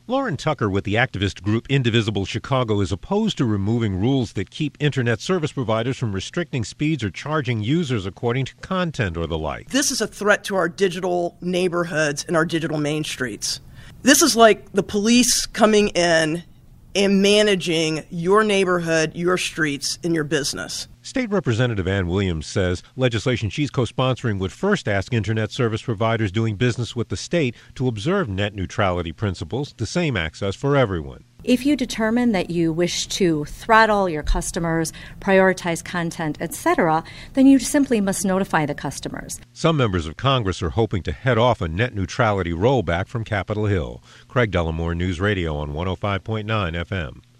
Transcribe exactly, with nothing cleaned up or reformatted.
Lauren Tucker with the activist group Indivisible Chicago is opposed to removing rules that keep internet service providers from restricting speeds or charging users according to content or the like. This is a threat to our digital neighborhoods and our digital main streets. This is like the police coming in and managing your neighborhood, your streets, and your business. State Representative Ann Williams says legislation she's co-sponsoring would first ask internet service providers doing business with the state to observe net neutrality principles, the same access for everyone. If you determine that you wish to throttle your customers, prioritize content, et cetera, then you simply must notify the customers. Some members of Congress are hoping to head off a net neutrality rollback from Capitol Hill. Craig Dellamore, News Radio on one oh five point nine F M.